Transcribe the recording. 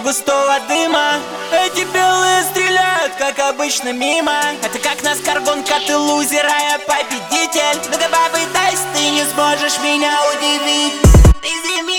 густого дыма. Эти белые стреляют, как обычно, мимо. Это как наскар гонка, ты лузер, а я победитель. Ну-ка попытайся, ты не сможешь меня удивить. Ты